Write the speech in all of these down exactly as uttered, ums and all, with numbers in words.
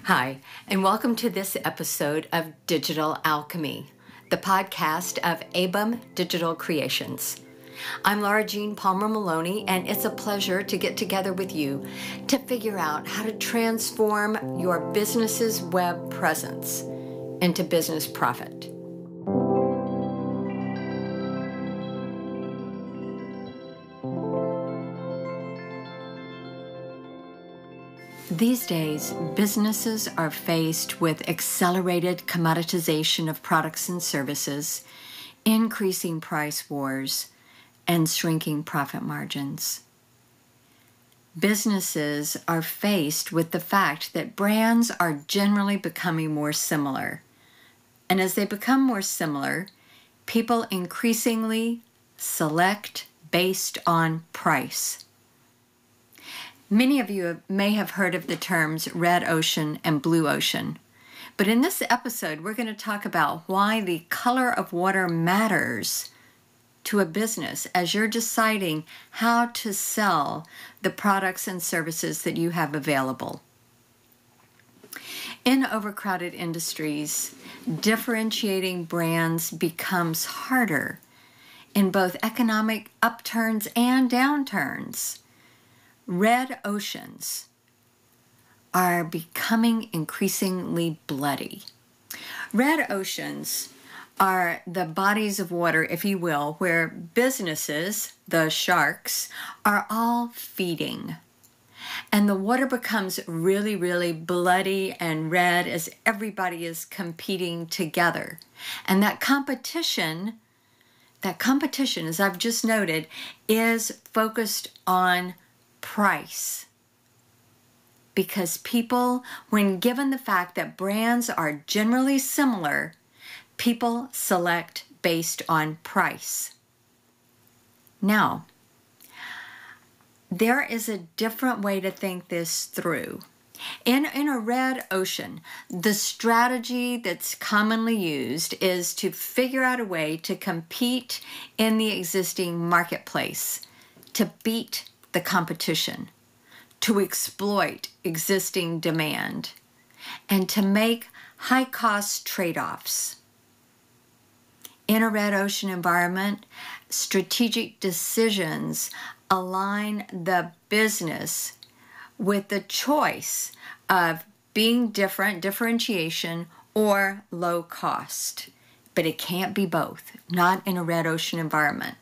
Hi, and welcome to this episode of Digital Alchemy, the podcast of ABUM Digital Creations. I'm Laura Jean Palmer Maloney, and it's a pleasure to get together with you to figure out how to transform your business's web presence into business profit. These days, businesses are faced with accelerated commoditization of products and services, increasing price wars, and shrinking profit margins. Businesses are faced with the fact that brands are generally becoming more similar. And as they become more similar, people increasingly select based on price. Many of you may have heard of the terms red ocean and blue ocean, but in this episode, we're going to talk about why the color of water matters to a business as you're deciding how to sell the products and services that you have available. In overcrowded industries, differentiating brands becomes harder in both economic upturns and downturns. Red oceans are becoming increasingly bloody. Red oceans are the bodies of water, if you will, where businesses, the sharks, are all feeding. And the water becomes really, really bloody and red as everybody is competing together. And that competition, that competition, as I've just noted, is focused on price. Because people, when given the fact that brands are generally similar, people select based on price. Now, there is a different way to think this through. In, in a red ocean, the strategy that's commonly used is to figure out a way to compete in the existing marketplace, to beat the competition, to exploit existing demand, and to make high-cost trade-offs. In a red ocean environment, strategic decisions align the business with the choice of being different, differentiation, or low cost. But it can't be both, not in a red ocean environment.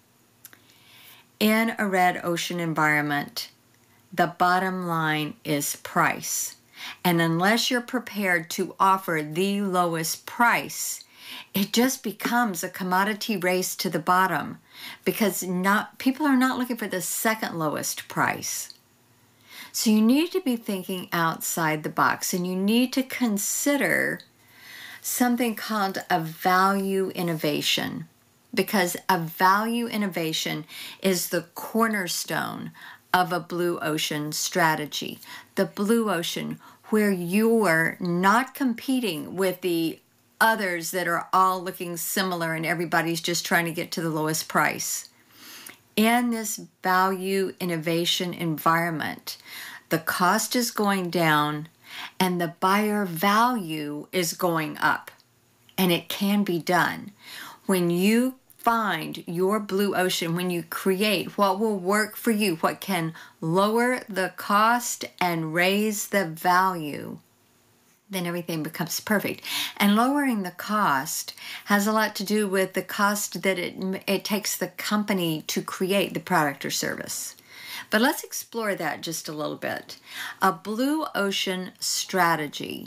In a red ocean environment, the bottom line is price. And unless you're prepared to offer the lowest price, it just becomes a commodity race to the bottom because not people are not looking for the second lowest price. So you need to be thinking outside the box, and you need to consider something called a value innovation. Because a value innovation is the cornerstone of a blue ocean strategy. The blue ocean, where you're not competing with the others that are all looking similar and everybody's just trying to get to the lowest price. In this value innovation environment, the cost is going down and the buyer value is going up. And it can be done. When you find your blue ocean, when you create what will work for you, what can lower the cost and raise the value, then everything becomes perfect. And lowering the cost has a lot to do with the cost that it, it takes the company to create the product or service. But let's explore that just a little bit. A blue ocean strategy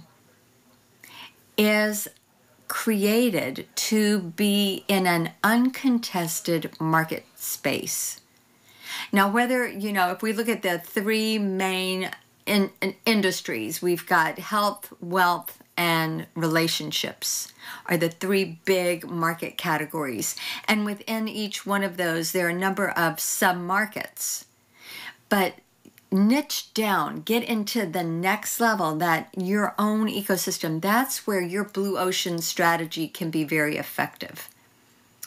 is created to be in an uncontested market space. Now, whether, you know, if we look at the three main in, in industries, we've got health, wealth, and relationships are the three big market categories. And within each one of those, there are a number of sub-markets. But niche down, get into the next level, that your own ecosystem. That's where your blue ocean strategy can be very effective.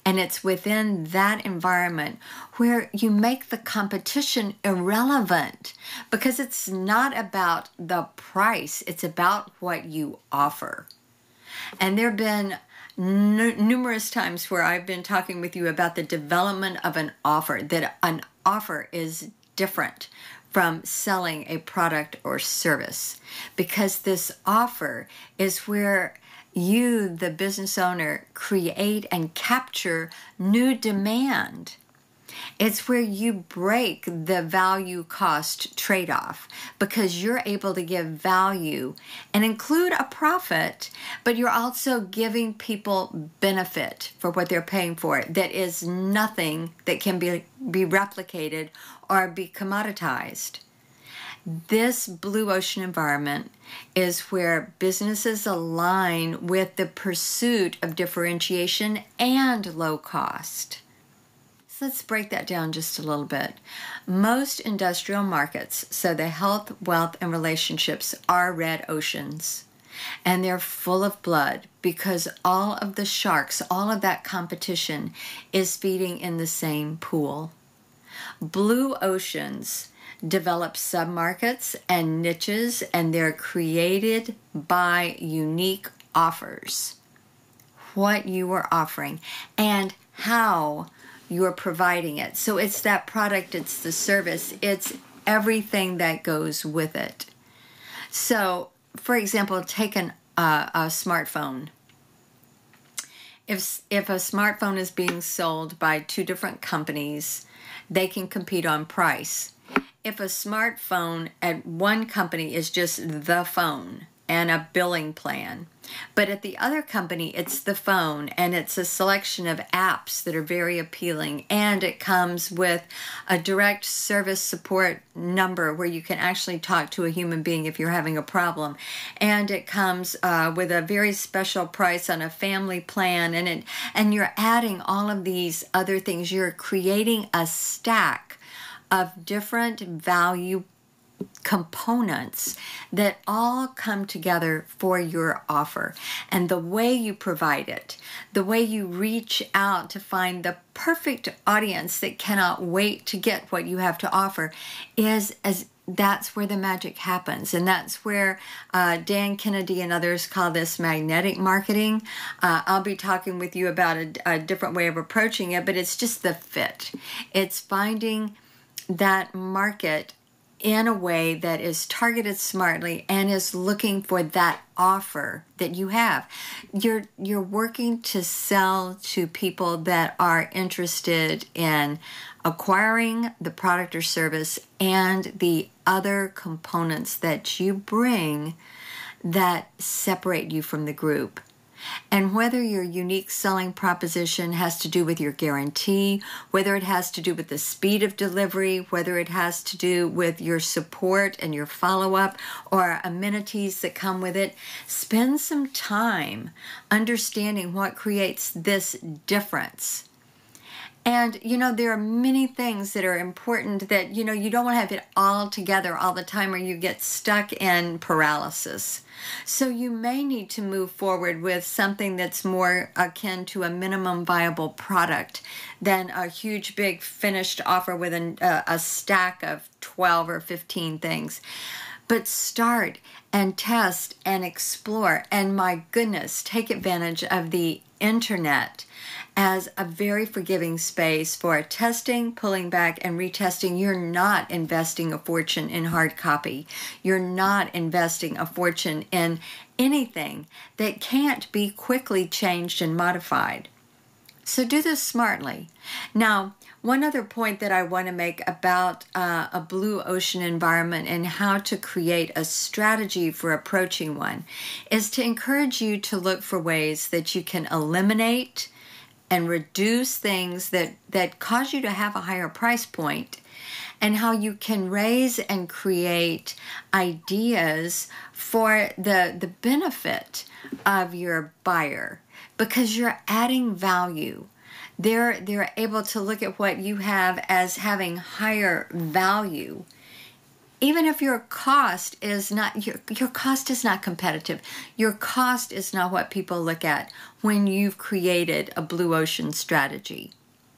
And it's within that environment where you make the competition irrelevant, because it's not about the price, it's about what you offer. And there have been n- numerous times where I've been talking with you about the development of an offer, that an offer is different from selling a product or service, because this offer is where you, the business owner, create and capture new demand. It's where you break the value cost trade-off, because you're able to give value and include a profit, but you're also giving people benefit for what they're paying for that is nothing that can be, be replicated or be commoditized. This blue ocean environment is where businesses align with the pursuit of differentiation and low cost. So let's break that down just a little bit. Most industrial markets, so the health, wealth, and relationships, are red oceans. And they're full of blood, because all of the sharks, all of that competition is feeding in the same pool. Blue oceans develop submarkets and niches, and they're created by unique offers. What you are offering and how you're providing it. So it's that product, it's the service, it's everything that goes with it. So, for example, take an, uh, a smartphone. If, if a smartphone is being sold by two different companies, they can compete on price. If a smartphone at one company is just the phone and a billing plan, but at the other company it's the phone and it's a selection of apps that are very appealing, and it comes with a direct service support number where you can actually talk to a human being if you're having a problem, and it comes uh, with a very special price on a family plan, and it and you're adding all of these other things. You're creating a stack of different value components that all come together for your offer. And the way you provide it, the way you reach out to find the perfect audience that cannot wait to get what you have to offer, is as that's where the magic happens. And that's where uh, Dan Kennedy and others call this magnetic marketing. Uh, I'll be talking with you about a, a different way of approaching it, but it's just the fit. It's finding that market in a way that is targeted smartly and is looking for that offer that you have. You're you're working to sell to people that are interested in acquiring the product or service and the other components that you bring that separate you from the group. And whether your unique selling proposition has to do with your guarantee, whether it has to do with the speed of delivery, whether it has to do with your support and your follow-up or amenities that come with it, spend some time understanding what creates this difference. And, you know, there are many things that are important that, you know, you don't want to have it all together all the time, or you get stuck in paralysis. So you may need to move forward with something that's more akin to a minimum viable product than a huge, big finished offer with an, uh, a stack of twelve or fifteen things. But start and test and explore. And my goodness, take advantage of the internet as a very forgiving space for testing, pulling back, and retesting. You're not investing a fortune in hard copy. You're not investing a fortune in anything that can't be quickly changed and modified. So do this smartly. Now, one other point that I want to make about uh, a blue ocean environment and how to create a strategy for approaching one is to encourage you to look for ways that you can eliminate and reduce things that, that cause you to have a higher price point, and how you can raise and create ideas for the, the benefit of your buyer, because you're adding value. They're, they're able to look at what you have as having higher value even if your cost is not your your cost is not competitive, your cost is not what people look at when you've created a blue ocean strategy.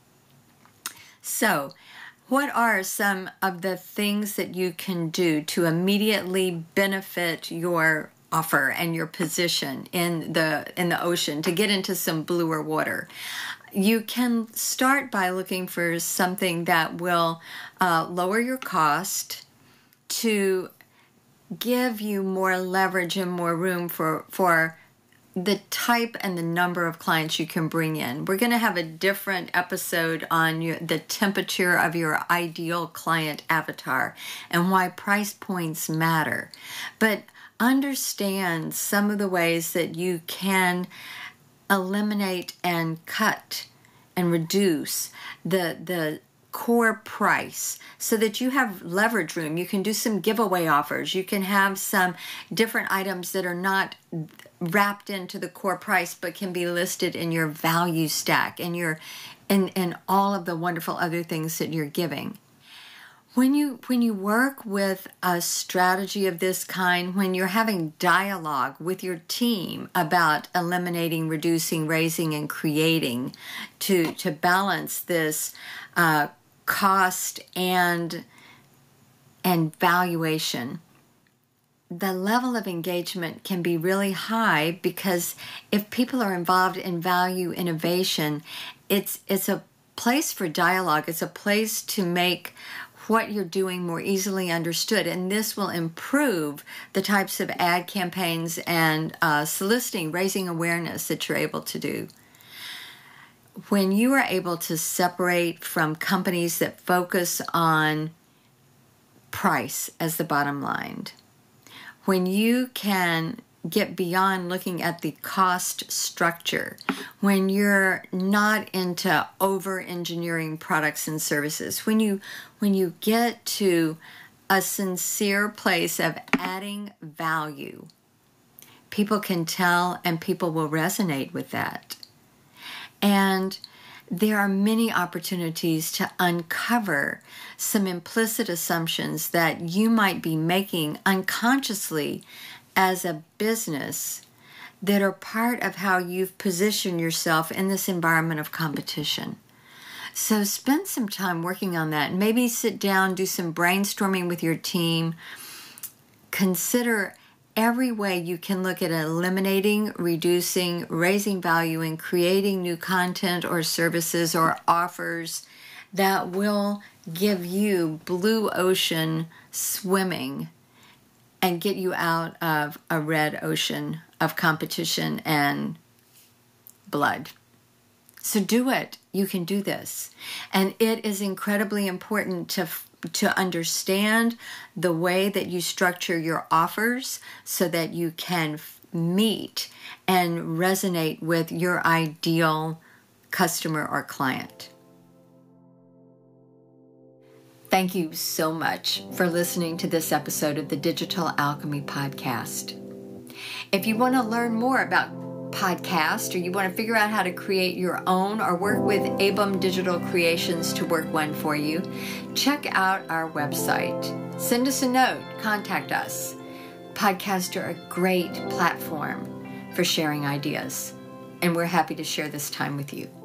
So, what are some of the things that you can do to immediately benefit your offer and your position in the in the ocean to get into some bluer water? You can start by looking for something that will uh, lower your cost to give you more leverage and more room for for the type and the number of clients you can bring in. We're going to have a different episode on your, the temperature of your ideal client avatar and why price points matter. But understand some of the ways that you can eliminate and cut and reduce the the core price so that you have leverage room. You can do some giveaway offers. You can have some different items that are not wrapped into the core price but can be listed in your value stack and your and, and all of the wonderful other things that you're giving. When you when you work with a strategy of this kind, when you're having dialogue with your team about eliminating, reducing, raising, and creating to to balance this uh, cost and and valuation, the level of engagement can be really high because if people are involved in value innovation, it's it's a place for dialogue. It's a place to make what you're doing more easily understood, and this will improve the types of ad campaigns and uh, soliciting, raising awareness that you're able to do. When you are able to separate from companies that focus on price as the bottom line, when you can get beyond looking at the cost structure, when you're not into over-engineering products and services, when you when you get to a sincere place of adding value, people can tell and people will resonate with that. And there are many opportunities to uncover some implicit assumptions that you might be making unconsciously as a business that are part of how you've positioned yourself in this environment of competition. So spend some time working on that. Maybe sit down, do some brainstorming with your team. Consider every way you can look at eliminating, reducing, raising value, and creating new content or services or offers that will give you blue ocean swimming and get you out of a red ocean of competition and blood. So do it. You can do this. And it is incredibly important to to understand the way that you structure your offers so that you can f- meet and resonate with your ideal customer or client. Thank you so much for listening to this episode of the Digital Alchemy Podcast. If you want to learn more about podcast or you want to figure out how to create your own or work with A B U M Digital Creations to work one for you, check out our website. Send us a note. Contact us. Podcasts are a great platform for sharing ideas, and we're happy to share this time with you.